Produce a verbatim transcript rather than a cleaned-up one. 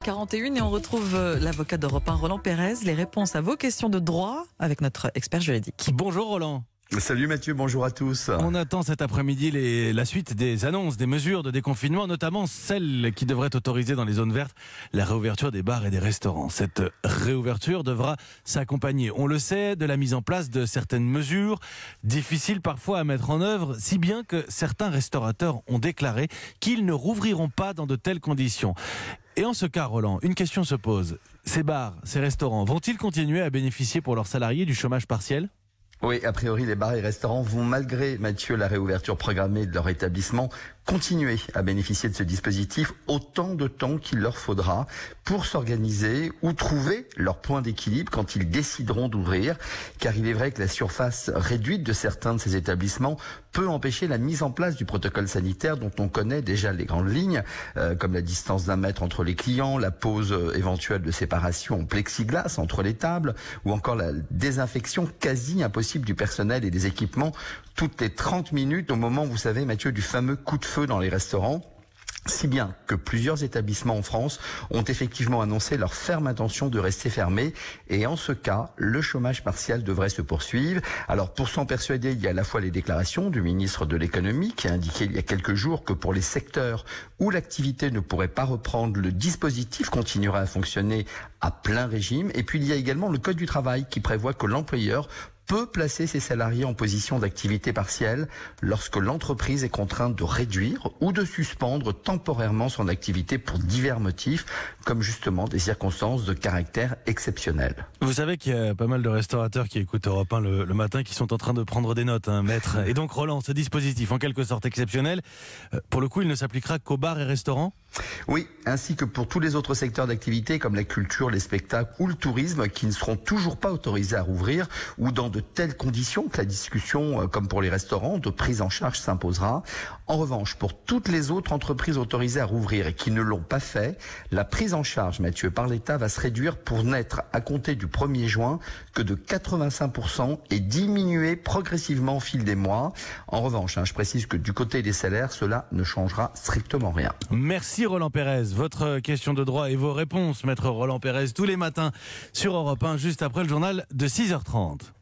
quarante et une et on retrouve euh, l'avocat d'Europe un, Roland Pérez. Les réponses à vos questions de droit avec notre expert juridique. Bonjour Roland. Salut Mathieu, bonjour à tous. On attend cet après-midi les, la suite des annonces, des mesures de déconfinement, notamment celles qui devraient autoriser dans les zones vertes la réouverture des bars et des restaurants. Cette réouverture devra s'accompagner, on le sait, de la mise en place de certaines mesures, difficiles parfois à mettre en œuvre, si bien que certains restaurateurs ont déclaré qu'ils ne rouvriront pas dans de telles conditions. Et en ce cas, Roland, une question se pose. Ces bars, ces restaurants, vont-ils continuer à bénéficier pour leurs salariés du chômage partiel ? Oui, a priori, les bars et restaurants vont, malgré, Mathieu, la réouverture programmée de leur établissement, continuer à bénéficier de ce dispositif autant de temps qu'il leur faudra pour s'organiser ou trouver leur point d'équilibre quand ils décideront d'ouvrir. Car il est vrai que la surface réduite de certains de ces établissements peut empêcher la mise en place du protocole sanitaire dont on connaît déjà les grandes lignes, euh, comme la distance d'un mètre entre les clients, la pause euh, éventuelle de séparation en plexiglas entre les tables, ou encore la désinfection quasi impossible du personnel et des équipements toutes les trente minutes au moment, vous savez Mathieu, du fameux coup de feu dans les restaurants. Si bien que plusieurs établissements en France ont effectivement annoncé leur ferme intention de rester fermés et en ce cas, le chômage partiel devrait se poursuivre. Alors pour s'en persuader, il y a à la fois les déclarations du ministre de l'économie qui a indiqué il y a quelques jours que pour les secteurs où l'activité ne pourrait pas reprendre, le dispositif continuera à fonctionner à plein régime. Et puis il y a également le Code du travail qui prévoit que l'employeur peut placer ses salariés en position d'activité partielle lorsque l'entreprise est contrainte de réduire ou de suspendre temporairement son activité pour divers motifs, comme justement des circonstances de caractère exceptionnel. Vous savez qu'il y a pas mal de restaurateurs qui écoutent Europe un le, le matin qui sont en train de prendre des notes, hein, maître. Et donc Roland, ce dispositif en quelque sorte exceptionnel, euh, pour le coup il ne s'appliquera qu'aux bars et restaurants ? Oui, ainsi que pour tous les autres secteurs d'activité comme la culture, les spectacles ou le tourisme qui ne seront toujours pas autorisés à rouvrir ou dans de telles conditions que la discussion, comme pour les restaurants, de prise en charge s'imposera. En revanche, pour toutes les autres entreprises autorisées à rouvrir et qui ne l'ont pas fait, la prise en charge, Mathieu, par l'État va se réduire pour n'être à compter du premier juin que de quatre-vingt-cinq pour cent et diminuer progressivement au fil des mois. En revanche, hein, je précise que du côté des salaires, cela ne changera strictement rien. Merci Roland Pérez. Votre question de droit et vos réponses, maître Roland Pérez, tous les matins sur Europe un, juste après le journal de six heures trente.